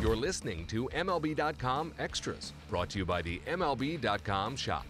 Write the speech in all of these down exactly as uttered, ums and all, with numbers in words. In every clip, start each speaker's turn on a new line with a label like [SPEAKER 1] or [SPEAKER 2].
[SPEAKER 1] You're listening to M L B dot com Extras, brought to you by the M L B dot com shop.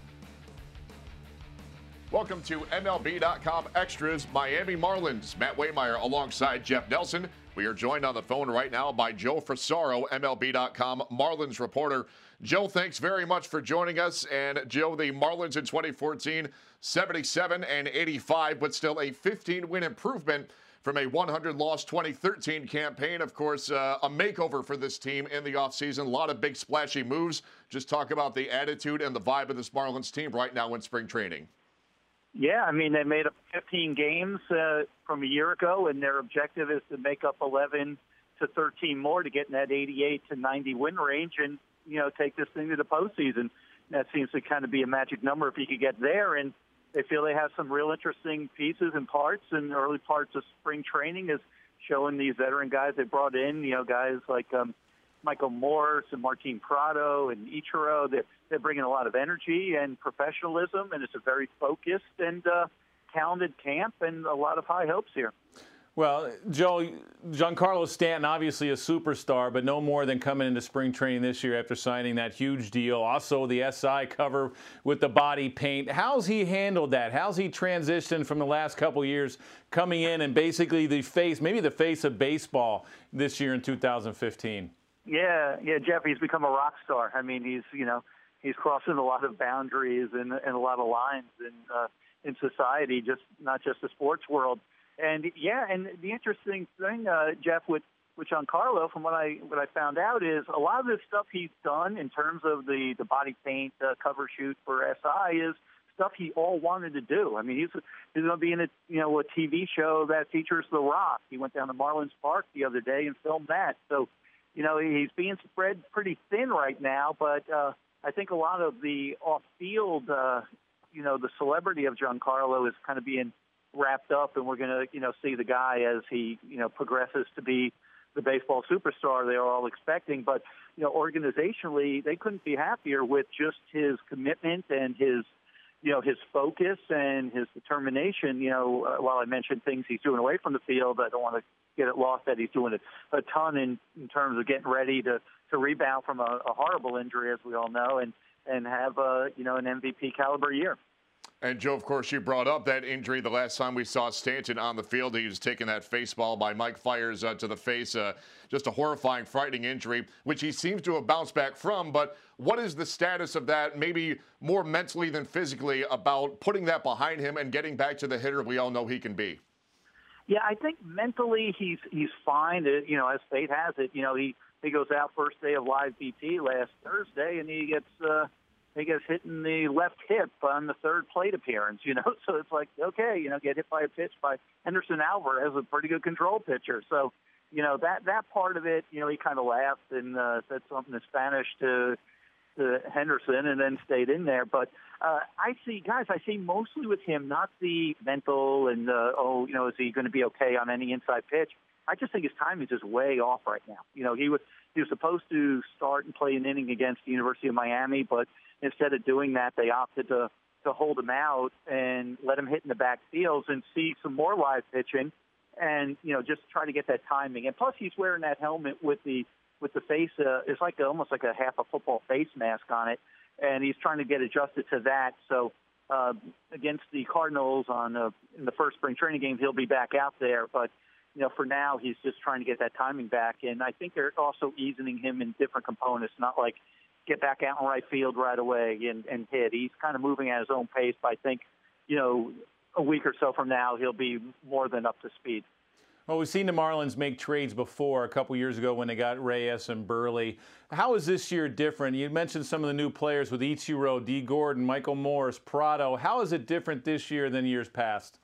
[SPEAKER 2] Welcome to M L B dot com Extras, Miami Marlins. Matt Waymeyer alongside Jeff Nelson. We are joined on the phone right now by Joe Frisaro, M L B dot com Marlins reporter. Joe, thanks very much for joining us. And Joe, the Marlins in twenty fourteen, seventy-seven and eighty-five, but still a fifteen win improvement from a one hundred loss twenty thirteen campaign. Of course, uh, a makeover for this team in the offseason. A lot of big splashy moves. Just talk about the attitude and the vibe of this Marlins team right now in spring training.
[SPEAKER 3] Yeah, I mean, they made up fifteen games uh, from a year ago, and their objective is to make up eleven to thirteen more to get in that eighty-eight to ninety win range and, you know, take this thing to the postseason. That seems to kind of be a magic number if you could get there. And they feel they have some real interesting pieces and parts, and early parts of spring training is showing these veteran guys they brought in, you know, guys like um, Michael Morse and Martin Prado and Ichiro. They're, they're bringing a lot of energy and professionalism, and it's a very focused and uh, talented camp and a lot of high hopes here.
[SPEAKER 4] Well, Joe, Giancarlo Stanton, obviously a superstar, but no more than coming into spring training this year after signing that huge deal. Also, the S I cover with the body paint. How's he handled that? How's he transitioned from the last couple of years coming in and basically the face, maybe the face of baseball this year in two thousand fifteen?
[SPEAKER 3] Yeah, yeah, Jeff, he's become a rock star. I mean, he's, you know, he's crossing a lot of boundaries and, and a lot of lines in, uh, in society, just not just the sports world. And yeah, and the interesting thing, uh, Jeff, with with Giancarlo, from what I what I found out, is a lot of the stuff he's done in terms of the the body paint uh, cover shoot for S I is stuff he all wanted to do. I mean, he's he's going to be in a you know a T V show that features The Rock. He went down to Marlins Park the other day and filmed that. So, you know, he's being spread pretty thin right now. But uh, I think a lot of the off field, uh, you know, the celebrity of Giancarlo is kind of being wrapped up, and we're going to, you know, see the guy as he, you know, progresses to be the baseball superstar they are all expecting. But, you know, organizationally, they couldn't be happier with just his commitment and his, you know, his focus and his determination. You know, uh, while I mentioned things he's doing away from the field, I don't want to get it lost that he's doing a, a ton in, in terms of getting ready to, to rebound from a, a horrible injury, as we all know, and, and have, a, you know, an M V P caliber year.
[SPEAKER 2] And, Joe, of course, you brought up that injury the last time we saw Stanton on the field. He was taking that faceball by Mike Fiers uh, to the face. Uh, just a horrifying, frightening injury, which he seems to have bounced back from. But what is the status of that, maybe more mentally than physically, about putting that behind him and getting back to the hitter we all know he can be?
[SPEAKER 3] Yeah, I think mentally he's he's fine. It, you know, as fate has it, you know, he, he goes out first day of live B P last Thursday, and he gets uh, – he gets hit in the left hip on the third plate appearance, you know. So it's like, okay, you know, get hit by a pitch by Henderson Alvarez, a pretty good control pitcher. So, you know, that that part of it, you know, he kind of laughed and uh, said something in Spanish to, to Henderson and then stayed in there. But uh, I see, guys, I see mostly with him, not the mental and, uh, oh, you know, is he going to be okay on any inside pitch? I just think his timing is just way off right now. You know, he was he was supposed to start and play an inning against the University of Miami, but instead of doing that, they opted to, to hold him out and let him hit in the backfields and see some more live pitching and, you know, just try to get that timing. And plus he's wearing that helmet with the with the face. Uh, it's like a, almost like a half a football face mask on it, and he's trying to get adjusted to that. So uh, against the Cardinals on uh, in the first spring training game, he'll be back out there. But, you know, for now, he's just trying to get that timing back. And I think they're also easing him in different components, not like get back out in right field right away and, and hit. He's kind of moving at his own pace, but I think, you know, a week or so from now, he'll be more than up to speed.
[SPEAKER 4] Well, we've seen the Marlins make trades before, a couple years ago when they got Reyes and Burley. How is this year different? You mentioned some of the new players with Ichiro, D. Gordon, Michael Morse, Prado. How is it different this year than years past?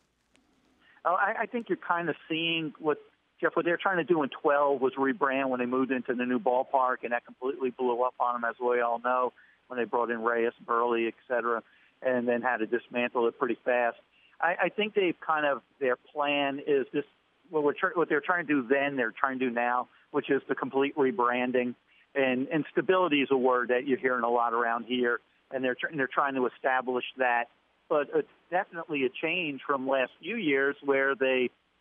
[SPEAKER 3] Oh, I, I think you're kind of seeing what Jeff, what they're trying to do in twelve was rebrand when they moved into the new ballpark, and that completely blew up on them, as we all know, when they brought in Reyes, Burley, et cetera, and then had to dismantle it pretty fast. I, I think they've kind of, their plan is this, what, we're tr- what they're trying to do then, they're trying to do now, which is the complete rebranding. And, and stability is a word that you're hearing a lot around here, and they're, tr- they're trying to establish that. But it's definitely a change from last few years where they,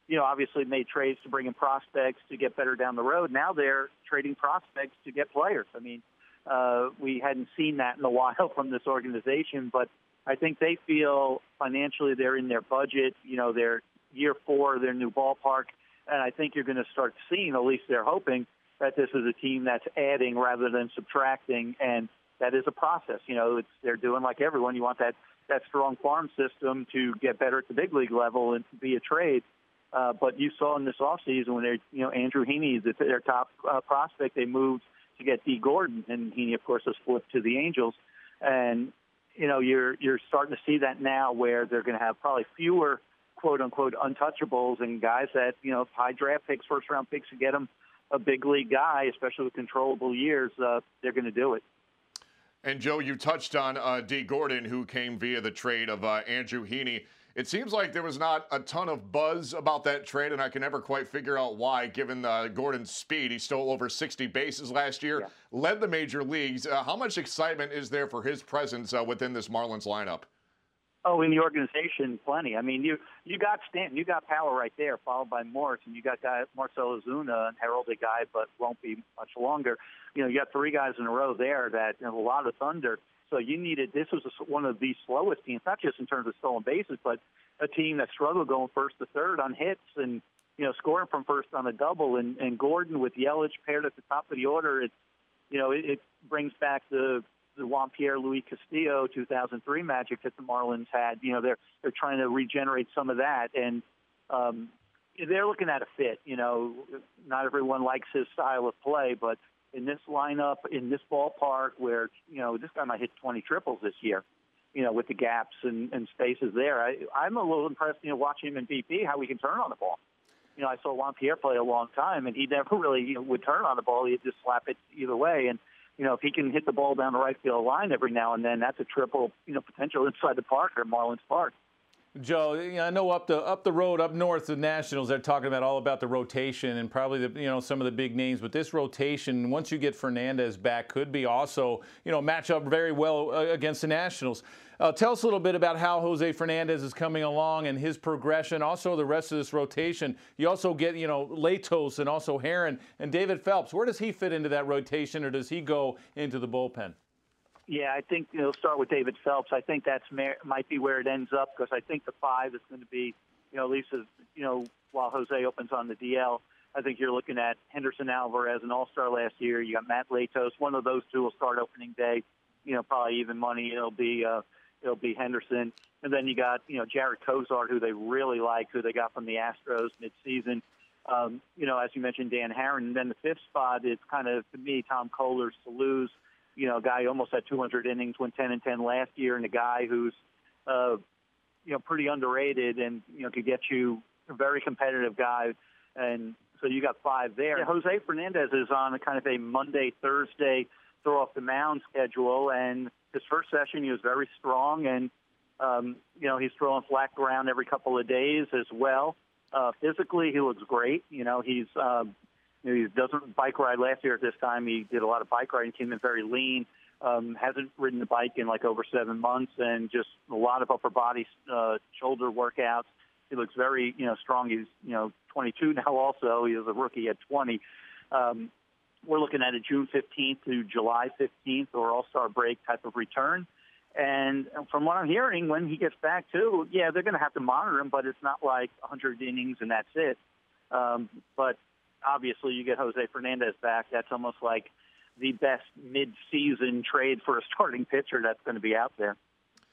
[SPEAKER 3] you know, obviously made trades to bring in prospects to get better down the road. Now they're trading prospects to get players. I mean, uh, we hadn't seen that in a while from this organization, but I think they feel financially they're in their budget. You know, they're year four of their new ballpark, and I think you're going to start seeing, at least they're hoping, that this is a team that's adding rather than subtracting, and that is a process. You know, it's, they're doing like everyone. You want that, that strong farm system to get better at the big league level and be a trade. Uh, but you saw in this offseason when they, you know, Andrew Heaney, their top uh, prospect, they moved to get Dee Gordon, and Heaney, of course, was flipped to the Angels. And you know, you're you're starting to see that now, where they're going to have probably fewer quote unquote untouchables and guys that, you know, high draft picks, first round picks to get them a big league guy, especially with controllable years. Uh, they're going to do it.
[SPEAKER 2] And Joe, you touched on uh, Dee Gordon, who came via the trade of uh, Andrew Heaney. It seems like there was not a ton of buzz about that trade, and I can never quite figure out why, given uh, Gordon's speed. He stole over sixty bases last year, yeah. led the major leagues. Uh, how much excitement is there for his presence uh, within this Marlins lineup?
[SPEAKER 3] Oh, in the organization, plenty. I mean, you you got Stanton, you got power right there, followed by Morris, and you got guy Marcell Ozuna, an heralded guy, but won't be much longer. You know, you got three guys in a row there that have a lot of thunder. So you needed, this was one of the slowest teams, not just in terms of stolen bases, but a team that struggled going first to third on hits and, you know, scoring from first on a double. And, and Gordon with Yelich paired at the top of the order, it, you know, it, it brings back the, the Juan Pierre Luis Castillo two thousand three magic that the Marlins had. You know, they're, they're trying to regenerate some of that. And um, they're looking at a fit. You know, not everyone likes his style of play, but in this lineup, in this ballpark where, you know, this guy might hit twenty triples this year, you know, with the gaps and, and spaces there. I, I'm a little impressed, you know, watching him in B P, how he can turn on the ball. You know, I saw Juan Pierre play a long time, and he never really, you know, would turn on the ball. He'd just slap it either way. And, you know, if he can hit the ball down the right field line every now and then, that's a triple, you know, potential inside the park or Marlins Park.
[SPEAKER 4] Joe, I know up the up the road, up north, the Nationals, they're talking about all about the rotation and probably the, you know, some of the big names. But this rotation, once you get Fernandez back, could be also, you know, match up very well against the Nationals. Uh, tell us a little bit about how Jose Fernandez is coming along and his progression. Also, the rest of this rotation. You also get, you know, Latos and also Herron and David Phelps. Where does he fit into that rotation, or does he go into the bullpen?
[SPEAKER 3] Yeah, I think you'll start with David Phelps. I think that's might be where it ends up, because I think the five is going to be, you know, at least as, you know, while Jose opens on the D L, I think you're looking at Henderson Alvarez, an all-star last year. You got Matt Latos. One of those two will start opening day. You know, probably even money. It'll be uh, it'll be Henderson, and then you got, you know, Jared Kozar, who they really like, who they got from the Astros midseason. Um, you know, as you mentioned, Dan Herron. And then the fifth spot is kind of, to me, Tom Kohler's to lose. You know, a guy who almost had two hundred innings, went ten and ten last year, and a guy who's, uh, you know, pretty underrated and, you know, could get you a very competitive guy. And so you got five there. Yeah, Jose Fernandez is on a kind of a Monday, Thursday throw off the mound schedule, and his first session he was very strong, and, um, you know, he's throwing flat ground every couple of days as well. Uh, physically, he looks great. You know, he's um, – You know, he doesn't bike ride. Last year at this time, he did a lot of bike riding, came in very lean, um, hasn't ridden the bike in like over seven months, and just a lot of upper body, uh, shoulder workouts. He looks very, you know, strong. He's, you know, twenty-two now also. He was a rookie at twenty. Um, we're looking at a June fifteenth to July fifteenth or All-Star break type of return. And from what I'm hearing, when he gets back too, yeah, they're going to have to monitor him, but it's not like one hundred innings and that's it. Um, but obviously, you get Jose Fernandez back. That's almost like the best mid-season trade for a starting pitcher that's going to be out there.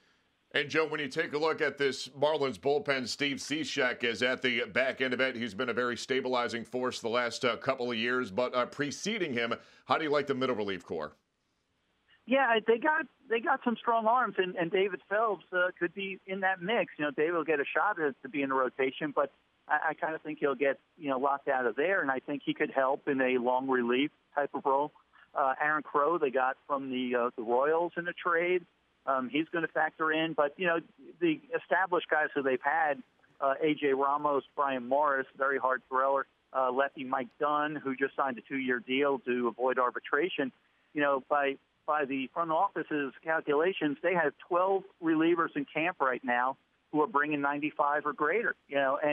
[SPEAKER 2] And, Joe, when you take a look at this Marlins bullpen, Steve Cishek is at the back end of it. He's been a very stabilizing force the last uh, couple of years. But uh, preceding him, how do you like the middle relief core?
[SPEAKER 3] Yeah, they got they got some strong arms, and, and David Phelps uh, could be in that mix. You know, David will get a shot at, to be in the rotation, but I, I kind of think he'll get, you know, locked out of there, and I think he could help in a long relief type of role. Uh, Aaron Crow, they got from the uh, the Royals in a trade. Um, he's going to factor in, but, you know, the established guys who they've had, uh, A J Ramos, Brian Morris, very hard thrower, uh, lefty Mike Dunn, who just signed a two-year deal to avoid arbitration. You know, by by the front office's calculations, they have twelve relievers in camp right now who are bringing ninety-five or greater, you know, and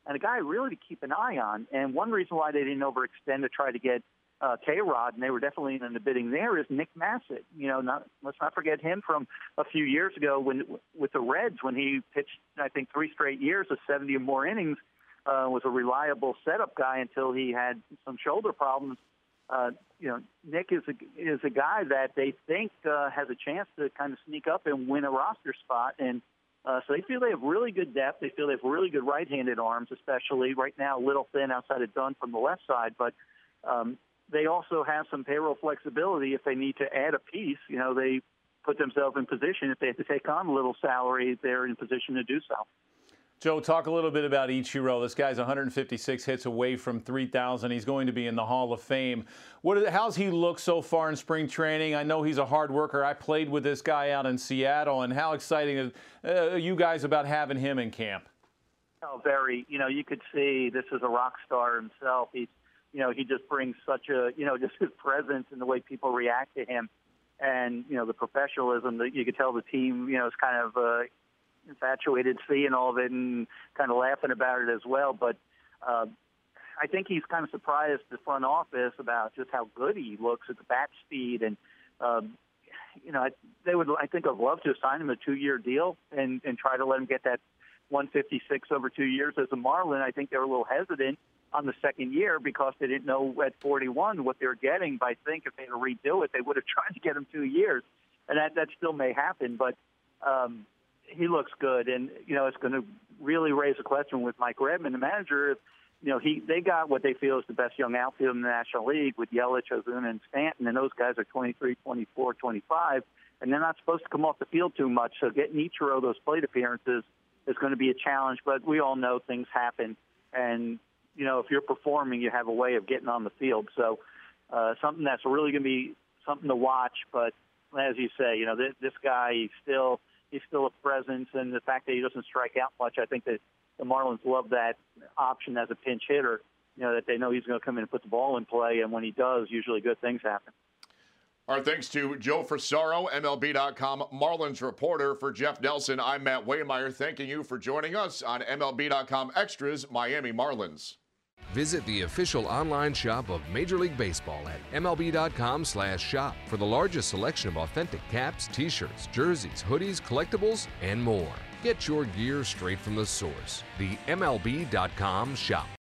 [SPEAKER 3] and a guy really to keep an eye on. And one reason why they didn't overextend to try to get uh, K-Rod, and they were definitely in the bidding there, is Nick Massett. You know, not, let's not forget him from a few years ago when with the Reds when he pitched, I think, three straight years of seventy or more innings, uh, was a reliable setup guy until he had some shoulder problems. Uh, you know, Nick is a, is a guy that they think uh, has a chance to kind of sneak up and win a roster spot. And uh, so they feel they have really good depth. They feel they have really good right-handed arms, especially right now, a little thin outside of Dunn from the left side. But um, they also have some payroll flexibility if they need to add a piece. You know, they put themselves in position. If they have to take on a little salary, they're in position to do so.
[SPEAKER 4] Joe, talk a little bit about Ichiro. This guy's one hundred fifty-six hits away from three thousand. He's going to be in the Hall of Fame. What? How's he look so far in spring training? I know he's a hard worker. I played with this guy out in Seattle, and how exciting are uh, you guys about having him in camp?
[SPEAKER 3] Oh, very. You know, you could see this is a rock star himself. He's, you know, he just brings such a, you know, just his presence and the way people react to him, and you know, the professionalism that you could tell the team, you know, is kind of. Uh, infatuated seeing all of it and kind of laughing about it as well. But uh, I think he's kind of surprised the front office about just how good he looks at the bat speed. And, um, you know, I, they would, I think, I'd love to assign him a two-year deal and, and try to let him get that one fifty-six over two years as a Marlin. I think they were a little hesitant on the second year because they didn't know at forty-one what they were getting. But I think if they had to redo it, they would have tried to get him two years. And that, that still may happen. But, um, he looks good, and you know it's going to really raise a question with Mike Redmond, the manager. If, you know, he they got what they feel is the best young outfield in the National League with Yelich, Ozuna, and Stanton, and those guys are twenty-three, twenty-four, twenty-five, and they're not supposed to come off the field too much. So getting Ichiro those plate appearances is going to be a challenge. But we all know things happen, and you know if you're performing, you have a way of getting on the field. So uh, something that's really going to be something to watch. But as you say, you know this, this guy he's still. He's still a presence, and the fact that he doesn't strike out much, I think that the Marlins love that option as a pinch hitter, you know, that they know he's going to come in and put the ball in play, and when he does, usually good things happen.
[SPEAKER 2] Our thanks to Joe Frisaro, M L B dot com Marlins reporter. For Jeff Nelson, I'm Matt Waymeyer, thanking you for joining us on M L B dot com Extras Miami Marlins.
[SPEAKER 1] Visit the official online shop of Major League Baseball at M L B dot com slash shop for the largest selection of authentic caps, t-shirts, jerseys, hoodies, collectibles, and more. Get your gear straight from the source, the M L B dot com shop.